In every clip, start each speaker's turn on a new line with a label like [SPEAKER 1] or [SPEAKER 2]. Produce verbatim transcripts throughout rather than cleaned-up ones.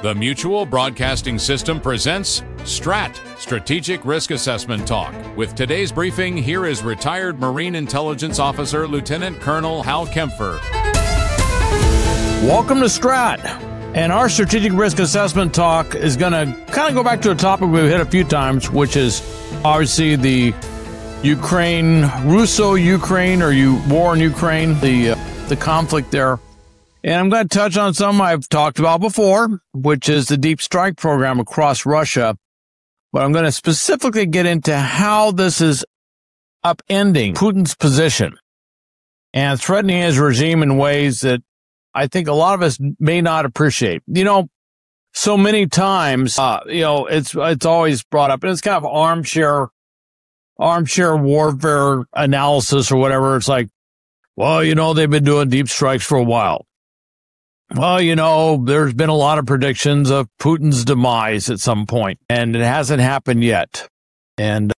[SPEAKER 1] The Mutual Broadcasting System presents STRAT, Strategic Risk Assessment Talk. With today's briefing, here is retired Marine Intelligence Officer Lieutenant Colonel Hal Kempfer.
[SPEAKER 2] Welcome to STRAT. And our Strategic Risk Assessment Talk is going to kind of go back to a topic we've hit a few times, which is obviously the Ukraine, Russo-Ukraine or you, war in Ukraine, the, uh, the conflict there. And I'm going to touch on something I've talked about before, which is the Deep Strike program across Russia. But I'm going to specifically get into how this is upending Putin's position and threatening his regime in ways that I think a lot of us may not appreciate. You know, so many times, uh, you know, it's it's always brought up, and it's kind of armchair, armchair warfare analysis or whatever. It's like, well, you know, they've been doing deep strikes for a while. Well, you know, there's been a lot of predictions of Putin's demise at some point, and it hasn't happened yet. And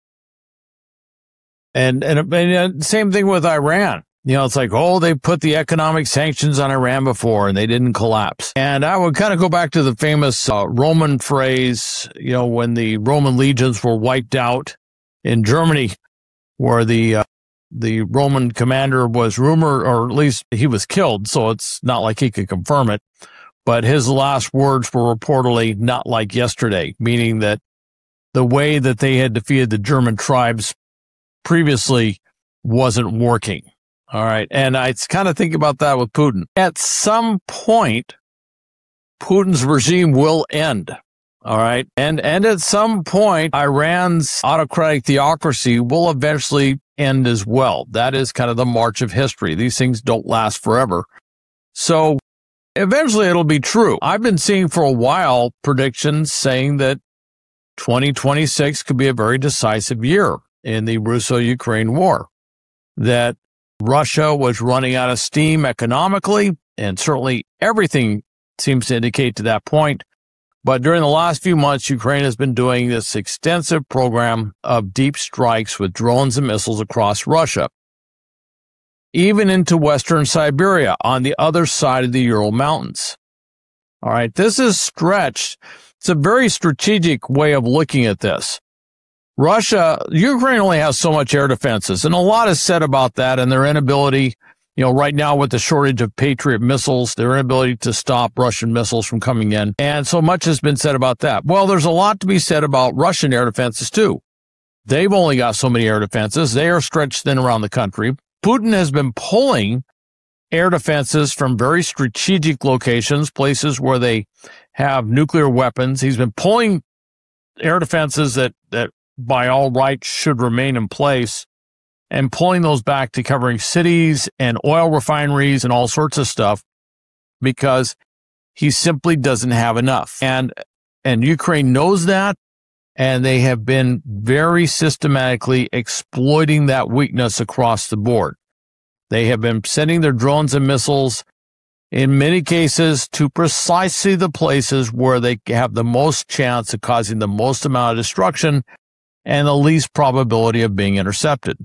[SPEAKER 2] and and, and same thing with Iran. You know, it's like, oh, they put the economic sanctions on Iran before and they didn't collapse. And I would kind of go back to the famous uh, Roman phrase, you know, when the Roman legions were wiped out in Germany, where the uh, the Roman commander was rumored, or at least he was killed, so it's not like he could confirm it. But his last words were reportedly not like yesterday, meaning that the way that they had defeated the German tribes previously wasn't working. All right. And I kind of think about that with Putin. At some point, Putin's regime will end. All right. And, and at some point, Iran's autocratic theocracy will eventually end as well. That is kind of the march of history. These things don't last forever. So eventually it'll be true. I've been seeing for a while predictions saying that twenty twenty-six could be a very decisive year in the Russo-Ukraine war, that Russia was running out of steam economically, and certainly everything seems to indicate to that point. But during the last few months, Ukraine has been doing this extensive program of deep strikes with drones and missiles across Russia, even into western Siberia on the other side of the Ural Mountains. All right, this is stretched. It's a very strategic way of looking at this. Russia, Ukraine only has so much air defenses, and a lot is said about that and their inability, you know, right now with the shortage of Patriot missiles, their inability to stop Russian missiles from coming in. And so much has been said about that. Well, there's a lot to be said about Russian air defenses, too. They've only got so many air defenses. They are stretched thin around the country. Putin has been pulling air defenses from very strategic locations, places where they have nuclear weapons. He's been pulling air defenses that, that by all rights should remain in place, and pulling those back to covering cities and oil refineries and all sorts of stuff, because he simply doesn't have enough. And and Ukraine knows that, and they have been very systematically exploiting that weakness across the board. They have been sending their drones and missiles, in many cases, to precisely the places where they have the most chance of causing the most amount of destruction and the least probability of being intercepted.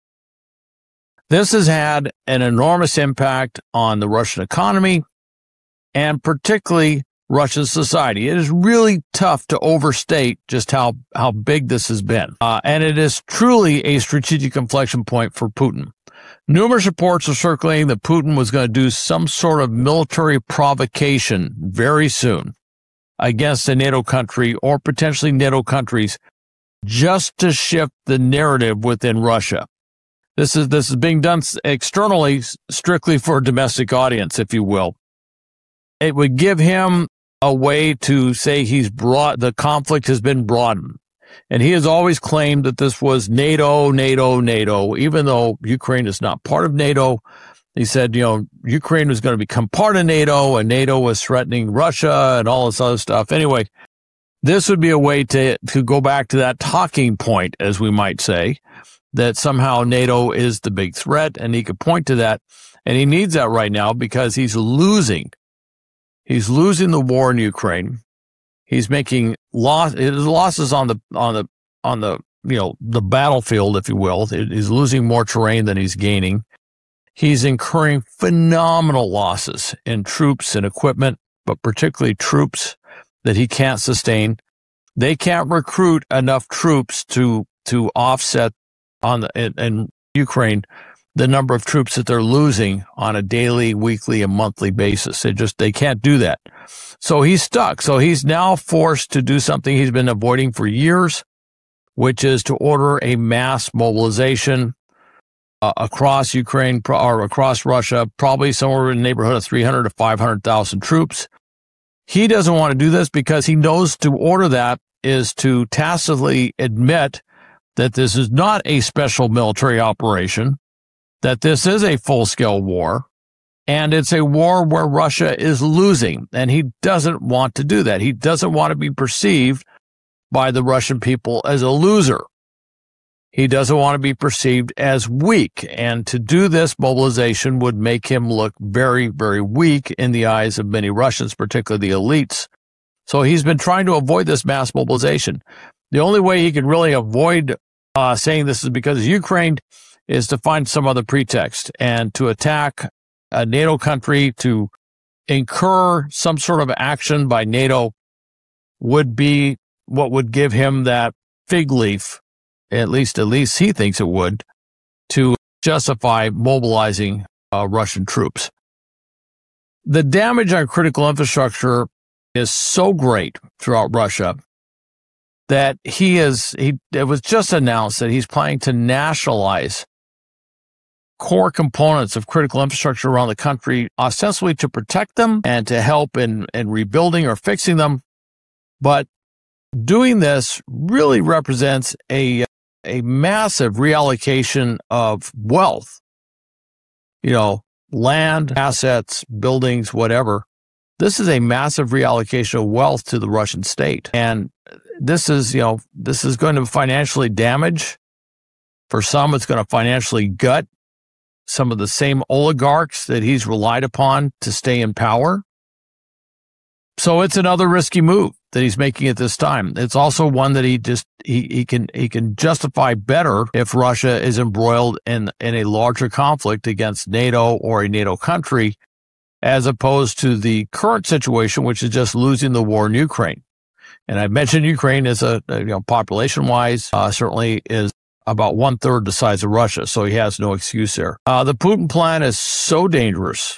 [SPEAKER 2] This has had an enormous impact on the Russian economy and particularly Russian society. It is really tough to overstate just how, how big this has been. Uh, and it is truly a strategic inflection point for Putin. Numerous reports are circulating that Putin was going to do some sort of military provocation very soon against a NATO country or potentially NATO countries, just to shift the narrative within Russia. This is this is being done externally, strictly for a domestic audience, if you will. It would give him a way to say he's brought, the conflict has been broadened. And he has always claimed that this was NATO, NATO, NATO, even though Ukraine is not part of NATO. He said, you know, Ukraine was going to become part of NATO, and NATO was threatening Russia and all this other stuff. Anyway, this would be a way to, to go back to that talking point, as we might say, that somehow NATO is the big threat, and he could point to that. And he needs that right now because he's losing. He's losing the war in Ukraine. He's making loss, losses on the, on the, on the, you know, the battlefield, if you will. He's losing more terrain than he's gaining. He's incurring phenomenal losses in troops and equipment, but particularly troops. that he can't sustain. They can't recruit enough troops to to offset on the, in, in Ukraine the number of troops that they're losing on a daily, weekly, and monthly basis. They just they can't do that. So he's stuck. So he's now forced to do something he's been avoiding for years, which is to order a mass mobilization uh, across Ukraine or across Russia, probably somewhere in the neighborhood of three hundred to five hundred thousand troops. He doesn't want to do this because he knows to order that is to tacitly admit that this is not a special military operation, that this is a full-scale war, and it's a war where Russia is losing, and he doesn't want to do that. He doesn't want to be perceived by the Russian people as a loser. He doesn't want to be perceived as weak, and to do this mobilization would make him look very, very weak in the eyes of many Russians, particularly the elites. So he's been trying to avoid this mass mobilization. The only way he can really avoid uh, saying this is because of Ukraine is to find some other pretext and to attack a NATO country, to incur some sort of action by NATO would be what would give him that fig leaf, at least at least he thinks it would, to justify mobilizing uh, Russian troops. The damage on critical infrastructure is so great throughout Russia that he is, he, it was just announced that he's planning to nationalize core components of critical infrastructure around the country, ostensibly to protect them and to help in, in rebuilding or fixing them. But doing this really represents a, a massive reallocation of wealth, you know, land, assets, buildings, whatever. This is a massive reallocation of wealth to the Russian state. And this is, you know, this is going to financially damage. For some, it's going to financially gut some of the same oligarchs that he's relied upon to stay in power. So it's another risky move that he's making at this time. It's also one that he just he, he can he can justify better if Russia is embroiled in in a larger conflict against NATO or a NATO country, as opposed to the current situation, which is just losing the war in Ukraine. And I mentioned Ukraine as a, you know, population-wise, uh, certainly is about one-third the size of Russia, so he has no excuse there. Uh, the Putin plan is so dangerous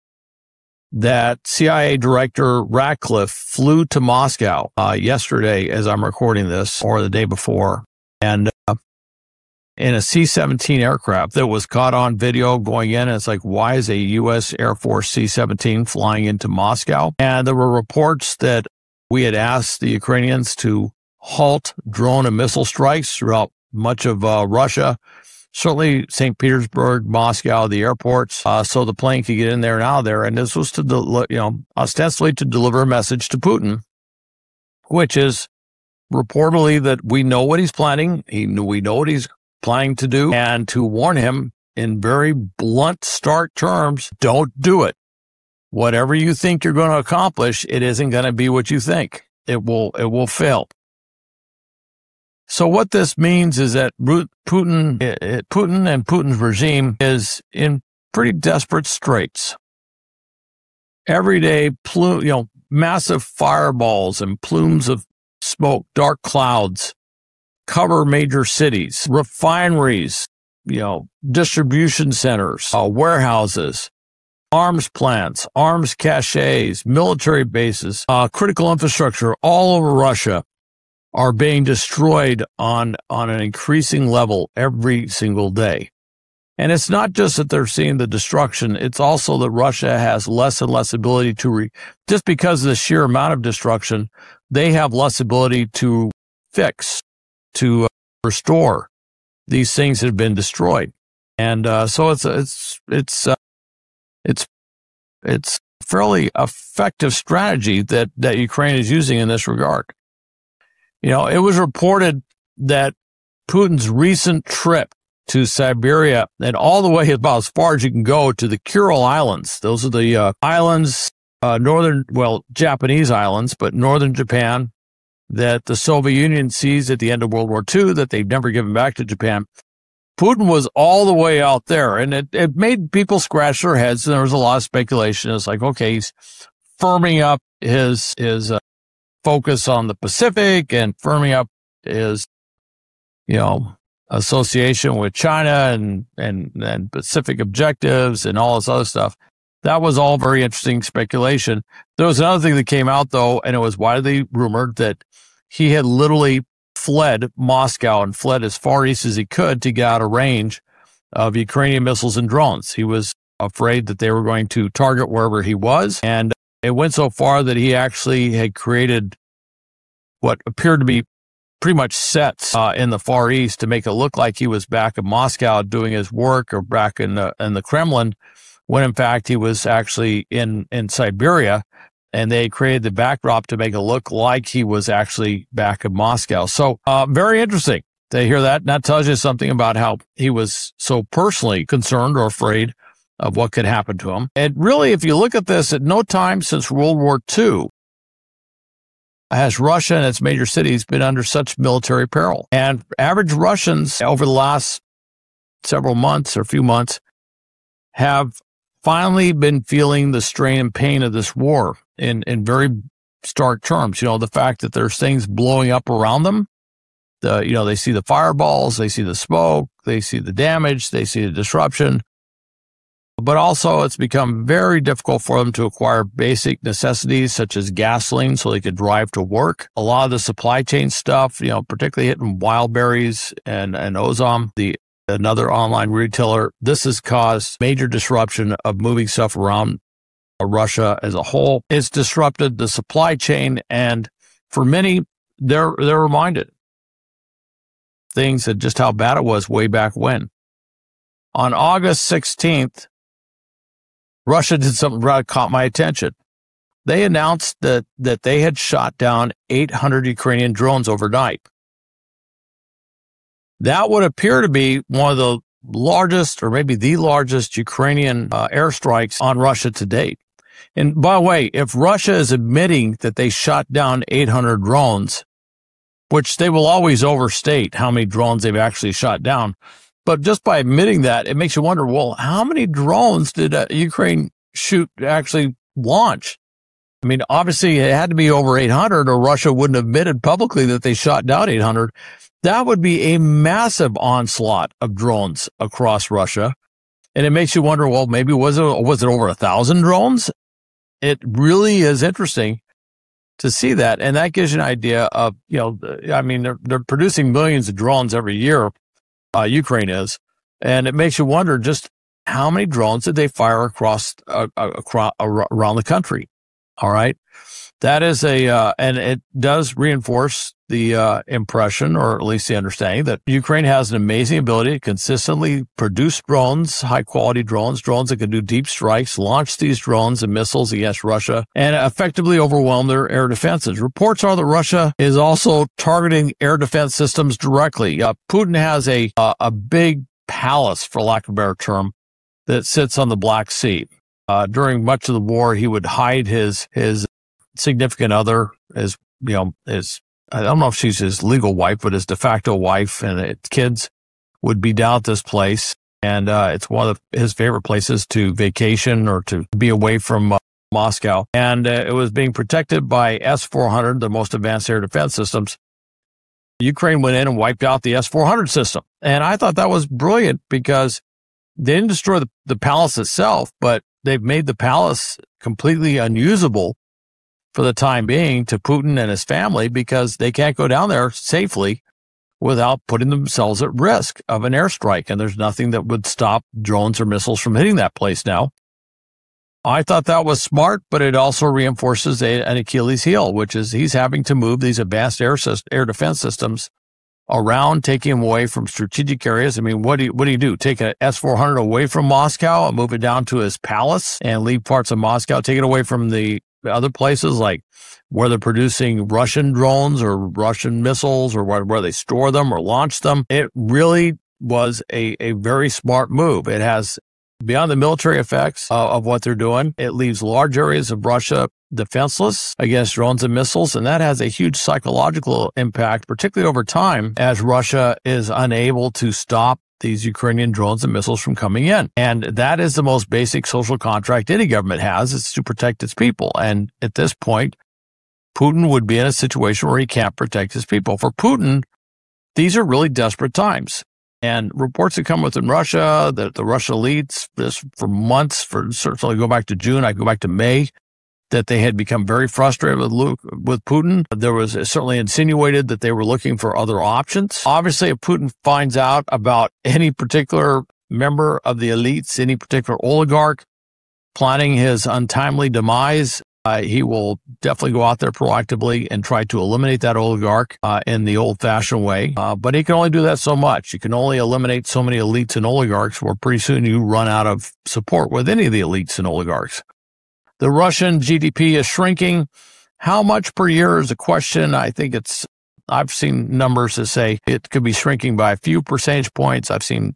[SPEAKER 2] that C I A Director Ratcliffe flew to Moscow uh, yesterday, as I'm recording this, or the day before, and uh, in a C seventeen aircraft that was caught on video going in. And it's like, why is a U S Air Force C seventeen flying into Moscow? And there were reports that we had asked the Ukrainians to halt drone and missile strikes throughout much of uh, Russia, certainly Saint Petersburg, Moscow, the airports, uh, so the plane could get in there and out of there. And this was to, del- you know, ostensibly to deliver a message to Putin, which is reportedly that we know what he's planning. He, we know what he's planning to do, and to warn him in very blunt, stark terms, don't do it. Whatever you think you're going to accomplish, it isn't going to be what you think. It will, it will fail. So what this means is that Putin, Putin and Putin's regime is in pretty desperate straits. Every day, plume, you know, massive fireballs and plumes of smoke, dark clouds cover major cities, refineries, you know, distribution centers, uh, warehouses, arms plants, arms caches, military bases, uh, critical infrastructure all over Russia are being destroyed on, on an increasing level every single day. And it's not just that they're seeing the destruction, it's also that Russia has less and less ability to, re- just because of the sheer amount of destruction, they have less ability to fix, to uh, restore these things that have been destroyed. And uh, so it's, it's, it's, uh, it's, it's a fairly effective strategy that, that Ukraine is using in this regard. You know, it was reported that Putin's recent trip to Siberia and all the way about as far as you can go to the Kuril Islands. Those are the uh, islands, uh, northern, well, Japanese islands, but northern Japan that the Soviet Union seized at the end of World War Two that they've never given back to Japan. Putin was all the way out there, and it, it made people scratch their heads, and there was a lot of speculation. It's like, okay, he's firming up his, his, uh, focus on the Pacific and firming up his, you know, association with China and, and, and Pacific objectives and all this other stuff. That was all very interesting speculation. There was another thing that came out, though, and it was widely rumored that he had literally fled Moscow and fled as far east as he could to get out of range of Ukrainian missiles and drones. He was afraid that they were going to target wherever he was, and it went so far that he actually had created what appeared to be pretty much sets uh, in the Far East to make it look like he was back in Moscow doing his work or back in the, in the Kremlin, when in fact he was actually in, in Siberia, and they created the backdrop to make it look like he was actually back in Moscow. So uh, very interesting to hear that. And that tells you something about how he was so personally concerned or afraid of what could happen to him. And really, if you look at this, at no time since World War Two has Russia and its major cities been under such military peril. And average Russians over the last several months or few months have finally been feeling the strain and pain of this war in, in very stark terms. You know, the fact that there's things blowing up around them. The, you know, they see the fireballs, they see the smoke, they see the damage, they see the disruption. But also, it's become very difficult for them to acquire basic necessities such as gasoline so they could drive to work. A lot of the supply chain stuff, you know, particularly hitting Wildberries and, and Ozon, the another online retailer, this has caused major disruption of moving stuff around Russia as a whole. It's disrupted the supply chain, and for many, they're they're reminded things that just how bad it was way back when. On August sixteenth, Russia did something that caught my attention. They announced that, that they had shot down eight hundred Ukrainian drones overnight. That would appear to be one of the largest, or maybe the largest, Ukrainian uh, airstrikes on Russia to date. And by the way, if Russia is admitting that they shot down eight hundred drones, which they will always overstate how many drones they've actually shot down, but just by admitting that, it makes you wonder, well, how many drones did uh, Ukraine shoot actually launch? I mean, obviously, it had to be over eight hundred, or Russia wouldn't have admitted publicly that they shot down eight hundred. That would be a massive onslaught of drones across Russia. And it makes you wonder, well, maybe was it, was it over one thousand drones? It really is interesting to see that. And that gives you an idea of, you know, I mean, they're, they're producing millions of drones every year. Uh, Ukraine is, and it makes you wonder just how many drones did they fire across, uh, across around the country. All right, that is a, uh, and it does reinforce the uh, impression, or at least the understanding, that Ukraine has an amazing ability to consistently produce drones, high quality drones, drones that can do deep strikes, launch these drones and missiles against Russia, and effectively overwhelm their air defenses. Reports are that Russia is also targeting air defense systems directly. Uh, Putin has a uh, a big palace, for lack of a better term, that sits on the Black Sea. Uh, during much of the war, he would hide his his significant other, his you know his. I don't know if she's his legal wife, but his de facto wife and its kids would be down at this place. And uh, it's one of his favorite places to vacation or to be away from uh, Moscow. And uh, it was being protected by S four hundred, the most advanced air defense systems. Ukraine went in and wiped out the S four hundred system. And I thought that was brilliant because they didn't destroy the, the palace itself, but they've made the palace completely unusable for the time being to Putin and his family, because they can't go down there safely without putting themselves at risk of an airstrike. And there's nothing that would stop drones or missiles from hitting that place now. I thought that was smart, but it also reinforces a, an Achilles heel, which is he's having to move these advanced air, air defense systems around, taking them away from strategic areas. I mean, what do you, what do you do? Take an S four hundred away from Moscow and move it down to his palace and leave parts of Moscow, take it away from the other places like where they're producing Russian drones or Russian missiles, or where, where they store them or launch them. It really was a, a very smart move. It has, beyond the military effects uh, of what they're doing, it leaves large areas of Russia defenseless against drones and missiles, and that has a huge psychological impact, particularly over time, as Russia is unable to stop these Ukrainian drones and missiles from coming in. And that is the most basic social contract any government has, is to protect its people. And at this point, Putin would be in a situation where he can't protect his people. For Putin, these are really desperate times. And reports that come within Russia, that the Russian elites, this for months, for certainly go back to June, I go back to May, that they had become very frustrated with Luke, with Putin. There was certainly insinuated that they were looking for other options. Obviously, if Putin finds out about any particular member of the elites, any particular oligarch planning his untimely demise, Uh, he will definitely go out there proactively and try to eliminate that oligarch uh, in the old-fashioned way. Uh, but he can only do that so much. You can only eliminate so many elites and oligarchs, where pretty soon you run out of support with any of the elites and oligarchs. The Russian G D P is shrinking. How much per year is a question. I think it's, I've seen numbers that say it could be shrinking by a few percentage points. I've seen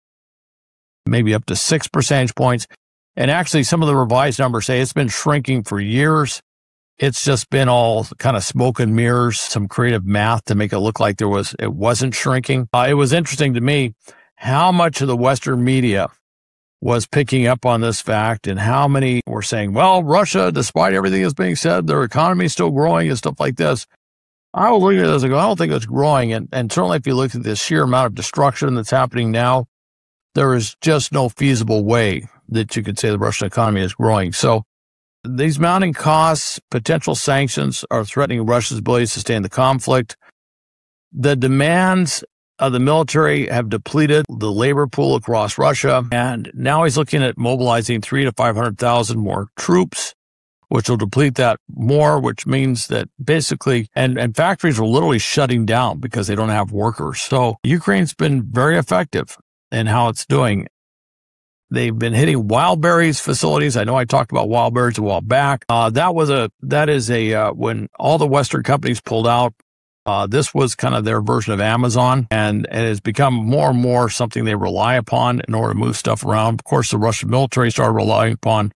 [SPEAKER 2] maybe up to six percentage points. And actually, some of the revised numbers say it's been shrinking for years. It's just been all kind of smoke and mirrors, some creative math to make it look like there was, it wasn't shrinking. Uh, it was interesting to me how much of the Western media was picking up on this fact, and how many were saying, well, Russia, despite everything that's being said, their economy is still growing and stuff like this. I was looking at this and go, I don't think it's growing. And, and certainly if you look at the sheer amount of destruction that's happening now, there is just no feasible way that you could say the Russian economy is growing. So these mounting costs, potential sanctions are threatening Russia's ability to sustain the conflict. The demands of the military have depleted the labor pool across Russia, and now he's looking at mobilizing three to five hundred thousand more troops, which will deplete that more, which means that basically, and, and factories are literally shutting down because they don't have workers. So Ukraine's been very effective in how it's doing. They've been hitting Wildberries facilities. I know I talked about Wildberries a while back. Uh, that was a, that is a, uh, when all the Western companies pulled out, uh, this was kind of their version of Amazon, and it has become more and more something they rely upon in order to move stuff around. Of course, the Russian military started relying upon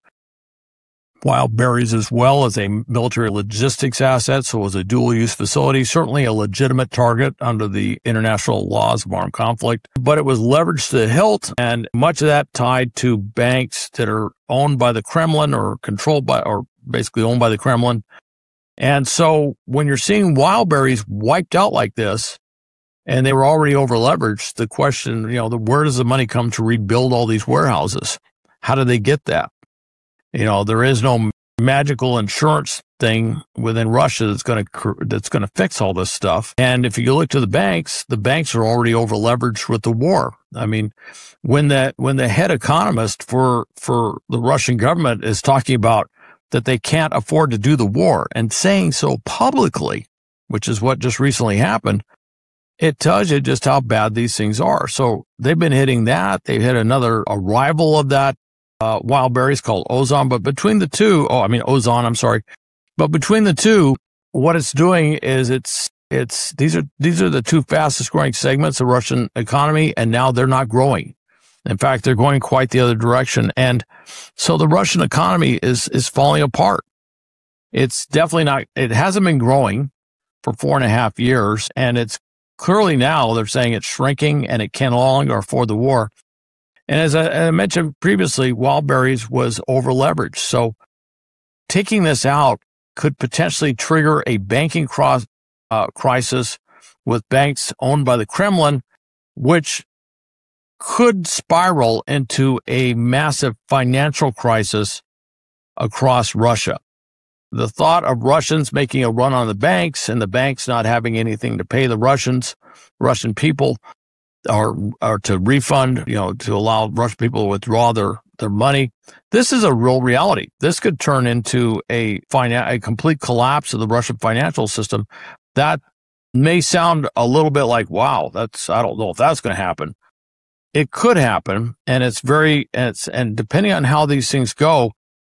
[SPEAKER 2] Wildberries as well as a military logistics asset, so it was a dual-use facility, certainly a legitimate target under the international laws of armed conflict, but it was leveraged to the hilt, and much of that tied to banks that are owned by the Kremlin or controlled by, or basically owned by the Kremlin. And so when you're seeing Wildberries wiped out like this, and they were already over-leveraged, the question, you know, the, where does the money come to rebuild all these warehouses? How do they get that? You know, there is no magical insurance thing within Russia that's going to that's going to fix all this stuff. And if you look to the banks, the banks are already over leveraged with the war. I mean, when that when the head economist for for the Russian government is talking about that they can't afford to do the war and saying so publicly, which is what just recently happened, it tells you just how bad these things are. So they've been hitting that. They've hit another a rival of that. Uh, Wildberries called Ozon, but between the two, oh, I mean Ozon, I'm sorry, but between the two, what it's doing is it's it's these are these are the two fastest growing segments of Russian economy, and now they're not growing. In fact, they're going quite the other direction, and so the Russian economy is is falling apart. It's definitely not. It hasn't been growing for four and a half years, and it's clearly now they're saying it's shrinking, and it can no longer afford the war. And as I, as I mentioned previously, Wildberries was over-leveraged. So taking this out could potentially trigger a banking cross, uh, crisis with banks owned by the Kremlin, which could spiral into a massive financial crisis across Russia. The thought of Russians making a run on the banks and the banks not having anything to pay the Russians, Russian people, Or, or to refund, you know, to allow Russian people to withdraw their, their money. This is a real reality. This could turn into a, finan- a complete collapse of the Russian financial system. That may sound a little bit like, wow, that's, I don't know if that's going to happen. It could happen, and it's very, it's, and depending on how these things go,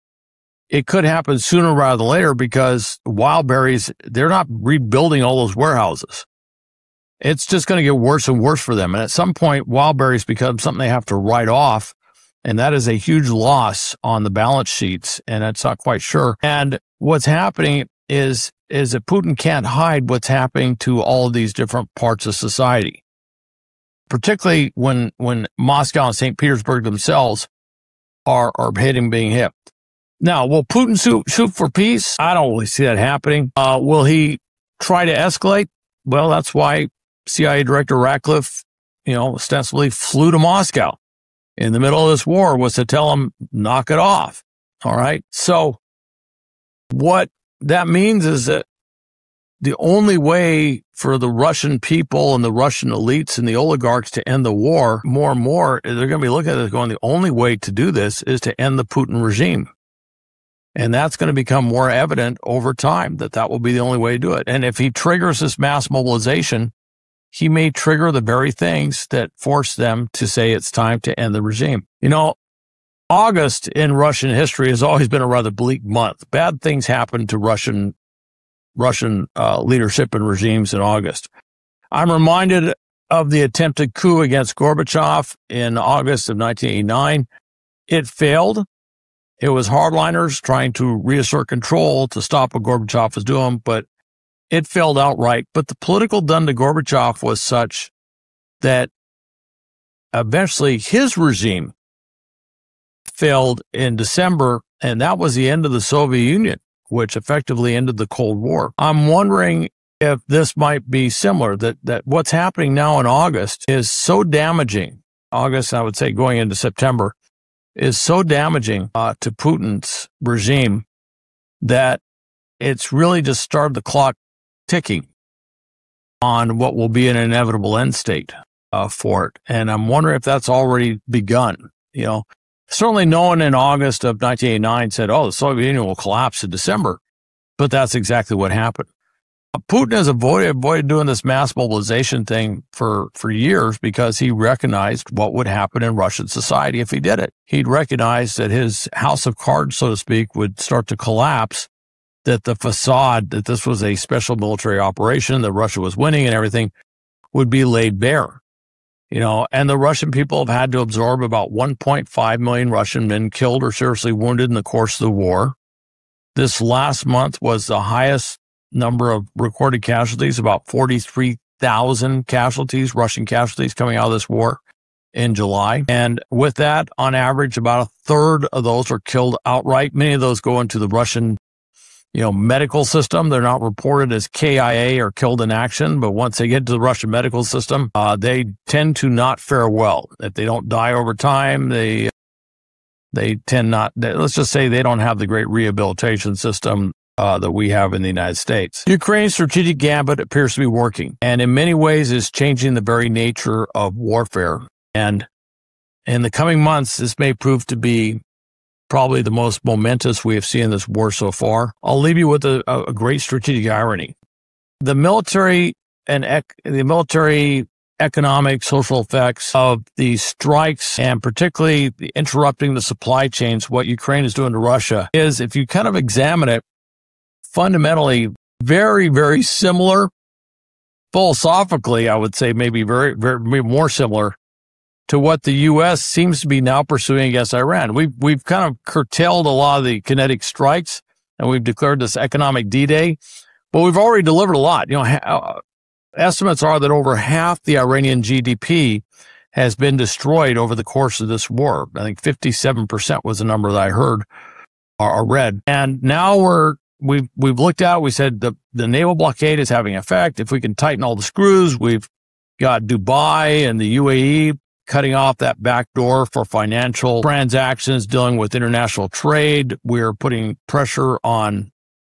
[SPEAKER 2] it could happen sooner rather than later, because Wildberries, they're not rebuilding all those warehouses. It's just going to get worse and worse for them. And at some point, Wildberries become something they have to write off. And that is a huge loss on the balance sheets. And it's not quite sure. And what's happening is, is that Putin can't hide what's happening to all of these different parts of society, particularly when, when Moscow and Saint Petersburg themselves are, are hitting, being hit. Now, will Putin shoot, shoot for peace? I don't really see that happening. Uh, will he try to escalate? Well, that's why C I A Director Ratcliffe, you know, ostensibly flew to Moscow in the middle of this war, was to tell him, knock it off. All right. So what that means is that the only way for the Russian people and the Russian elites and the oligarchs to end the war, more and more, they're going to be looking at it going, the only way to do this is to end the Putin regime. And that's going to become more evident over time, that that will be the only way to do it. And if he triggers this mass mobilization, he may trigger the very things that force them to say it's time to end the regime. You know, August in Russian history has always been a rather bleak month. Bad things happen to Russian Russian uh, leadership and regimes in August. I'm reminded of the attempted coup against Gorbachev in August of nineteen eighty-nine. It failed. It was hardliners trying to reassert control to stop what Gorbachev was doing, but it failed outright. But the political done to Gorbachev was such that eventually his regime failed in December, and that was the end of the Soviet Union, which effectively ended the Cold War. I'm wondering if this might be similar, that, that what's happening now in August is so damaging. August, I would say going into September, is so damaging uh, to Putin's regime that it's really just started the clock ticking on what will be an inevitable end state uh, for it. And I'm wondering if that's already begun. You know, certainly no one in August of nineteen eighty-nine said, oh, the Soviet Union will collapse in December. But that's exactly what happened. Putin has avoided, avoided doing this mass mobilization thing for, for years because he recognized what would happen in Russian society if he did it. He'd recognized that his house of cards, so to speak, would start to collapse, that the facade that this was a special military operation, that Russia was winning and everything, would be laid bare. You know, and the Russian people have had to absorb about one point five million Russian men killed or seriously wounded in the course of the war. This last month was the highest number of recorded casualties, about forty-three thousand casualties, Russian casualties coming out of this war in July. And with that, on average, about a third of those are killed outright. Many of those go into the Russian, you know, medical system. They're not reported as K I A or killed in action, but once they get to the Russian medical system, uh, they tend to not fare well. If they don't die over time, they they tend not, they, let's just say they don't have the great rehabilitation system Uh, that we have in the United States. Ukraine's strategic gambit appears to be working, and in many ways is changing the very nature of warfare. And in the coming months, this may prove to be probably the most momentous we have seen in this war so far. I'll leave you with a, a great strategic irony. The military and ec- the military economic, social effects of these strikes, and particularly the interrupting the supply chains, what Ukraine is doing to Russia, is, if you kind of examine it, fundamentally very, very similar. Philosophically, I would say maybe very, very maybe more similar to what the U S seems to be now pursuing against Iran. We've, we've kind of curtailed a lot of the kinetic strikes, and we've declared this economic D-Day, but we've already delivered a lot. You know, ha- estimates are that over half the Iranian G D P has been destroyed over the course of this war. I think fifty-seven percent was the number that I heard or, or read. And now we're We've we've looked at, we said the, the naval blockade is having effect. If we can tighten all the screws, we've got Dubai and the U A E cutting off that back door for financial transactions, dealing with international trade. We're putting pressure on,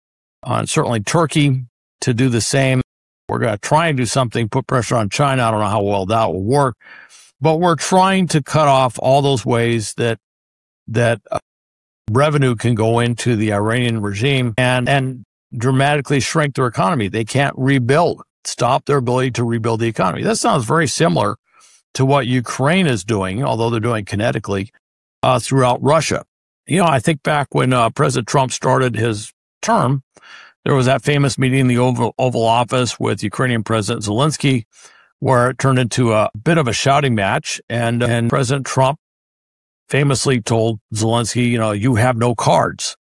[SPEAKER 2] on certainly Turkey to do the same. We're going to try and do something, put pressure on China. I don't know how well that will work, but we're trying to cut off all those ways that, that, uh, revenue can go into the Iranian regime and, and dramatically shrink their economy. They can't rebuild, stop their ability to rebuild the economy. That sounds very similar to what Ukraine is doing, although they're doing kinetically, uh, throughout Russia. You know, I think back when uh, President Trump started his term, there was that famous meeting in the Oval, Oval Office with Ukrainian President Zelensky, where it turned into a bit of a shouting match, and, and President Trump famously told Zelensky, you know, you have no cards.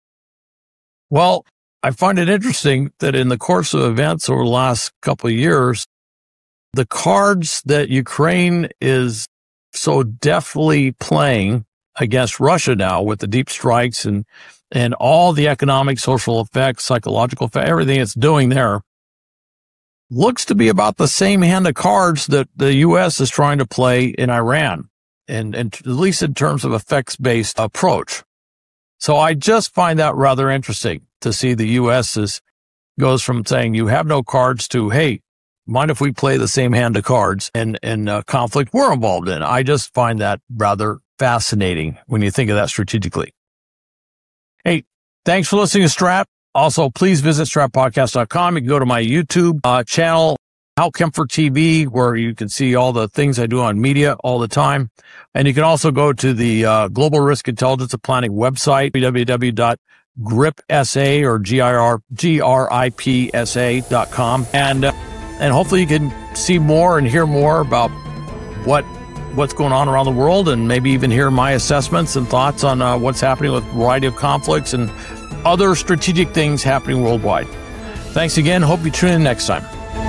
[SPEAKER 2] Well, I find it interesting that in the course of events over the last couple of years, the cards that Ukraine is so deftly playing against Russia now with the deep strikes and, and all the economic, social effects, psychological effects, everything it's doing there looks to be about the same hand of cards that the U S is trying to play in Iran, and, and at least in terms of effects-based approach. So I just find that rather interesting to see the U S is, goes from saying you have no cards to, hey, mind if we play the same hand of cards in, in a conflict we're involved in? I just find that rather fascinating when you think of that strategically. Hey, thanks for listening to Strat. Also, please visit strat podcast dot com. You can go to my YouTube uh, channel, Hal Kempfer T V, where you can see all the things I do on media all the time. And you can also go to the uh, Global Risk Intelligence and Planning website, w w w dot grip s a or G I R G R I P S A dot com. And, uh, and hopefully you can see more and hear more about what what's going on around the world, and maybe even hear my assessments and thoughts on uh, what's happening with a variety of conflicts and other strategic things happening worldwide. Thanks again. Hope you tune in next time.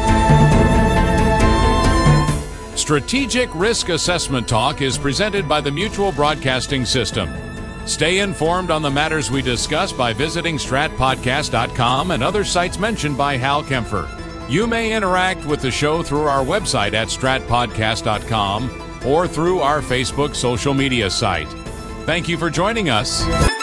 [SPEAKER 1] Strategic Risk Assessment Talk is presented by the Mutual Broadcasting System. Stay informed on the matters we discuss by visiting strat podcast dot com and other sites mentioned by Hal Kempfer. You may interact with the show through our website at strat podcast dot com or through our Facebook social media site. Thank you for joining us.